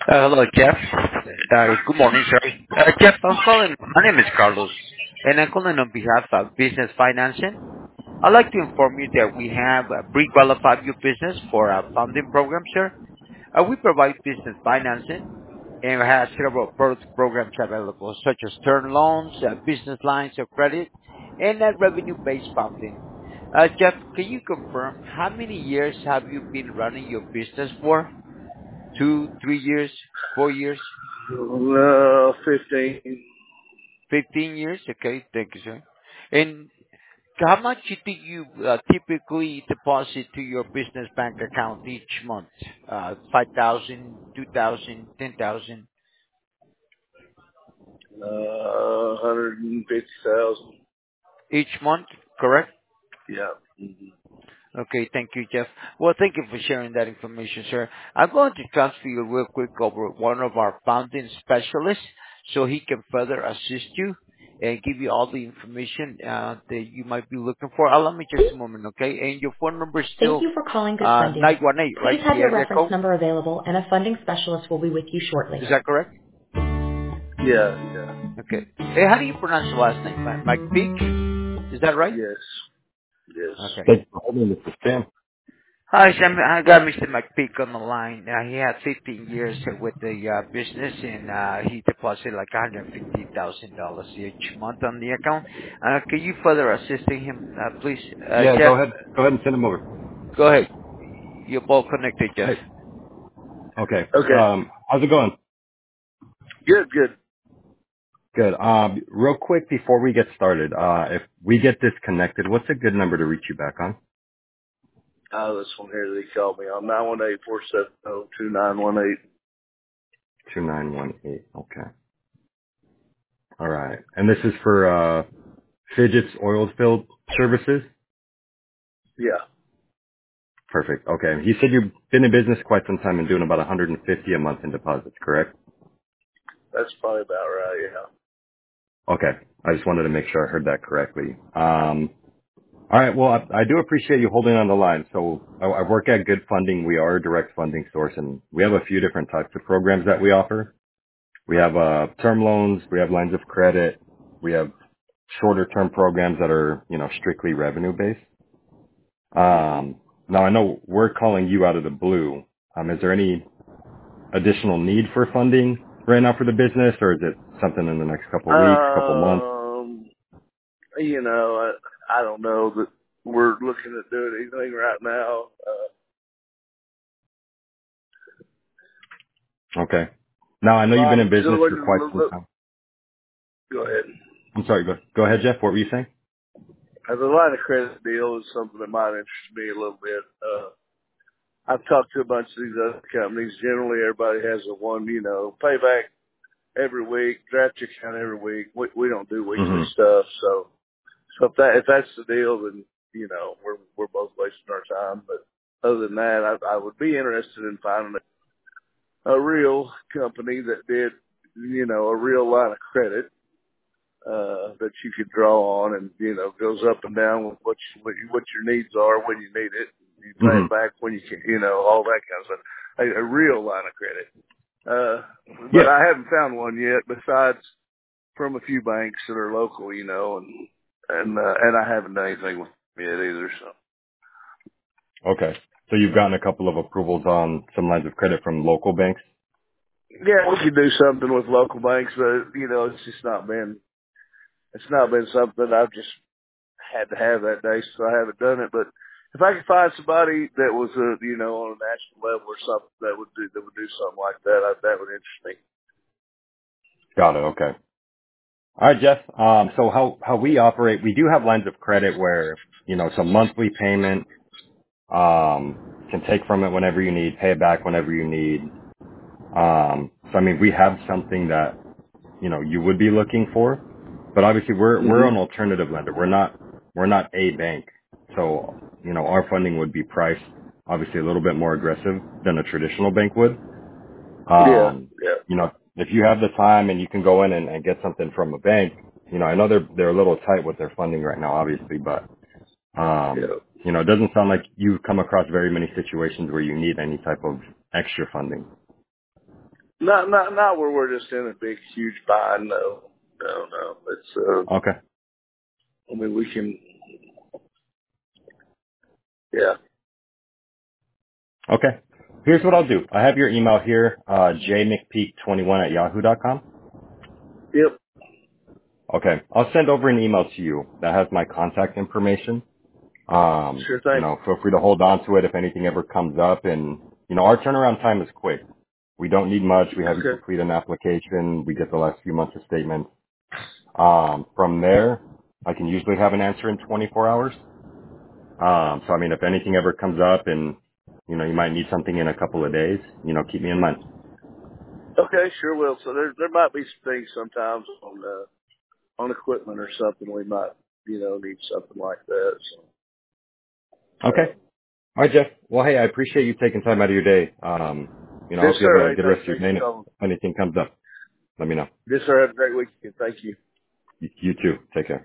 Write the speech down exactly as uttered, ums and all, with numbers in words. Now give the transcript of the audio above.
Uh, Hello, Jeff. Uh, Good morning, sir. Uh, Jeff, I'm calling. My name is Carlos, and I'm calling on behalf of Business Financing. I'd like to inform you that we have uh, pre-qualified your business for a funding program, sir. Uh, We provide business financing and we have several product programs available, such as term loans, uh, business lines of credit, and uh, revenue-based funding. Uh, Jeff, can you confirm how many years have you been running your business for? Two, three years, four years, Uh, fifteen. fifteen years? Okay, thank you, sir. And how much do you uh, typically deposit to your business bank account each month? Uh, five thousand, two thousand, ten thousand Uh, hundred and fifty thousand. each month, correct? Yeah. hmm Okay, thank you, Jeff. Well, thank you for sharing that information, sir. I'm going to transfer you real quick over one of our founding specialists so he can further assist you and give you all the information uh, that you might be looking for. Allow me just a moment, okay? And your phone number is Thank still you for calling Good uh, Funding. nine one eight, Please right? have The your area reference code? number available and a funding specialist will be with you shortly. Is that correct? Yeah, yeah. Okay. Hey, how do you pronounce the last name? Mike Mike Peak? Is that right? Yes. Yes. Okay. Thanks for holding, mister Sam. Hi, Sam. I got Mister McPeak on the line. Uh, he had fifteen years with the uh, business, and uh, he deposited like one hundred fifty thousand dollars each month on the account. Uh, can you further assisting him, uh, please? Uh, Yeah, Jeff, go ahead. Go ahead and send him over. go ahead. You're both connected, Jeff. Hey. Okay. Okay. Um, how's it going? Good, good. Good. Um, real quick before we get started, uh, if we get disconnected, what's a good number to reach you back on? Uh, this one here they called me on nine one eight four seven zero two nine one eight. two nine one eight. Okay. All right. And this is for, uh, Fidget's Oil Field Services? Yeah, Perfect. Okay. You said you've been in business quite some time and doing about one hundred fifty a month in deposits, correct? that's probably about right. Yeah. Okay. I just wanted to make sure I heard that correctly. Um, All right. Well, I, I do appreciate you holding on the line. So I, I work at Good Funding. We are a direct funding source, and we have a few different types of programs that we offer. We have uh, term loans. We have lines of credit. We have shorter term programs that are, you know, strictly revenue based. Um, now I know we're calling you out of the blue. Um, is there any additional need for funding right now for the business, or is it something in the next couple of weeks, couple of months? Um, you know, I, I don't know that we're looking at doing anything right now. Uh, Okay. Now I know you've been Bob, in business so for quite some time. go ahead. I'm sorry. Go, go ahead, Jeff. What were you saying? Uh, the line of credit deal is something that might interest me a little bit. Uh, I've talked to a bunch of these other companies. Generally, everybody has a one, you know, payback every week, draft your account every week. We, we don't do weekly hmm stuff, so so if that if that's the deal, then you know we're we're both wasting our time. But other than that, I, I would be interested in finding a, a real company that did, you know, a real line of credit uh, that you could draw on, and you know goes up and down with what you, what, you, what your needs are when you need it. You pay hmm it back when you can, you know, all that kind of stuff. A, a real line of credit. Uh, but Yeah. I haven't found one yet. Besides from a few banks that are local, you know, and and uh, and I haven't done anything with them yet either. So Okay. So you've gotten a couple of approvals on some lines of credit from local banks? yeah, we could do something with local banks, but you know, it's just not been it's not been something I've just had to have that day, so I haven't done it. But if I could find somebody that was a you know on a national level or something that would do that would do something like that, I, that would interest me. Got it. Okay. All right, Jeff. Um, so how, how we operate, we do have lines of credit where, you know, it's a monthly payment, um, can take from it whenever you need, pay it back whenever you need. Um, so I mean, we have something that, you know, you would be looking for, but obviously we're, we're hmm an alternative lender. We're not, we're not a bank. So, you know, our funding would be priced obviously a little bit more aggressive than a traditional bank would. Yeah, Um, yeah, you know, if you have the time and you can go in and, and get something from a bank, you know, I know they're they're a little tight with their funding right now, obviously, but um, yeah. you know, it doesn't sound like you've come across very many situations where you need any type of extra funding. Not not not where we're just in a big huge bind. No, no, no. It's uh, Okay. I mean we can. Yeah. Okay. Here's what I'll do. I have your email here, uh, j mcpeak twenty-one at yahoo dot com. Yep. Okay. I'll send over an email to you that has my contact information. Um, Sure you thing. know, feel free to hold on to it if anything ever comes up. And, you know, our turnaround time is quick. We don't need much. We have you Okay. complete an application. We get the last few months of statements. Um, from there, I can usually have an answer in twenty-four hours. Um, so I mean, if anything ever comes up and, you know, you might need something in a couple of days, you know, keep me in mind. Okay. Sure will. So there there might be some things sometimes on uh, on equipment or something we might you know need something like that. So. Okay. Um, All right, Jeff. Well, hey, I appreciate you taking time out of your day. Um, you know, I yes, hope you have sir. a Hey, good rest thanks, of your thanks day. for And if calling. anything comes up, let me know. Yes, sir. Have a great weekend. Thank you. You, you too. Take care.